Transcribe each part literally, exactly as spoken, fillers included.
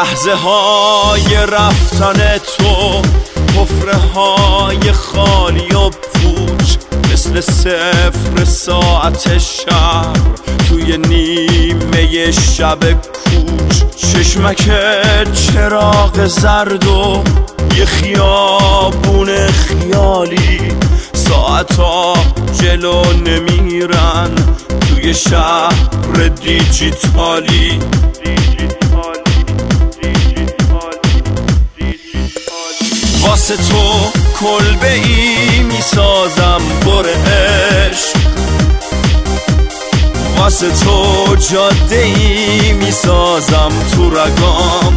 لحظه های رفتن تو، حفره های خالی و پوچ، مثل صفر ساعت شهر توی نیمه شب کوچ. چشمک چراغ زرد و یه خیابون خیالی، ساعتا جلو نمیرن توی شهر دیجیتالی. واسه تو کلبه ای میسازم بر عشق، واسه تو جاده ای میسازم تو رگام،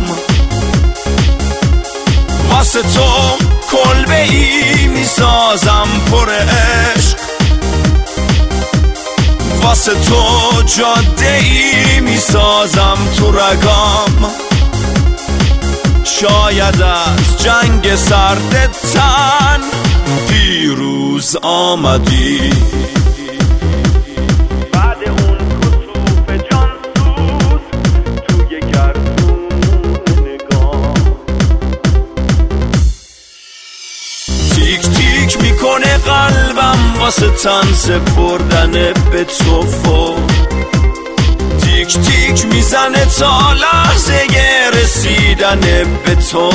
واسه تو کلبه ای میسازم پر عشق، واسه تو جاده ای میسازم تو رگام. شاید از جنگ سرد تن پیروز آمدی، بعد اون کسوف جان سوز توی گردون نگاه. تیک تیک میکنه قلبم واسه تن سپردن به تو، تیک تیک میزنه تا لحظه رسیدن به تو.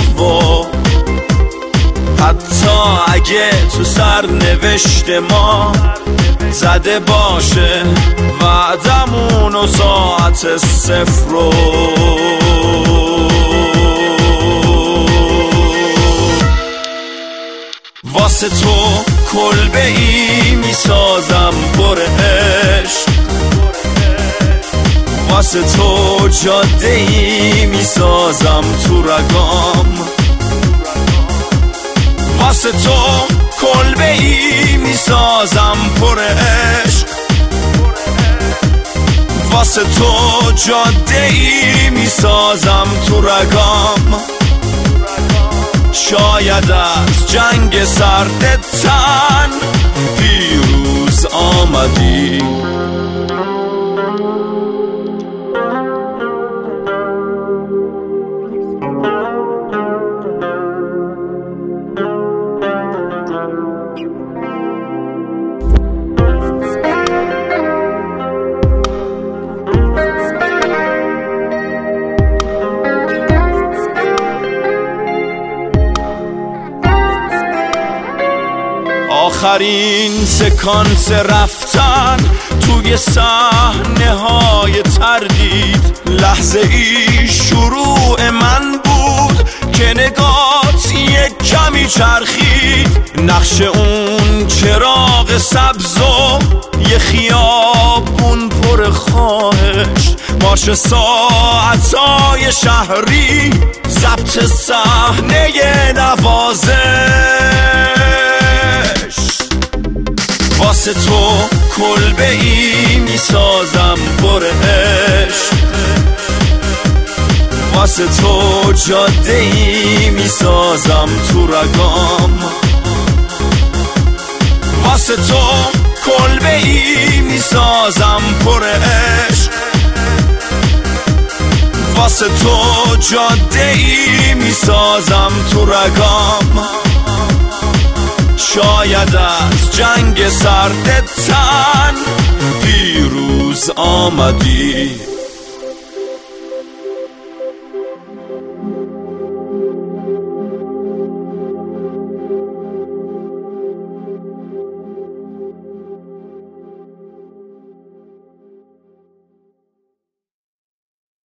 حتی اگه تو سرنوشت ما زده باشه وعدمون و ساعت صفر رو، واسه تو کلبه ای میسازم پر عشق، واسه تو جاده ای میسازم تو رگام، واسه تو کلبه ای میسازم پر عشق، واسه تو جاده ای میسازم تو رگام. شاید از جنگ سرد تن پیروز آمدی. آخرین سکانس رفتن توی صحنه های تردید، لحظه ای شروع من بود که نگات یک کمی چرخید. نقش اون چراغ سبز و یه خیابون پر خواهش، مارش ساعتای شهری، ضبط صحنه نوازش. واسه تو کلبه ای میسازم پر عشق، واسه تو جاده ای میسازم تو رگام، واسه تو کلبه ای میسازم پر عشق، واسه تو جاده ای میسازم تو رگام. شاید از جنگ سرد تن پیروز آمدی.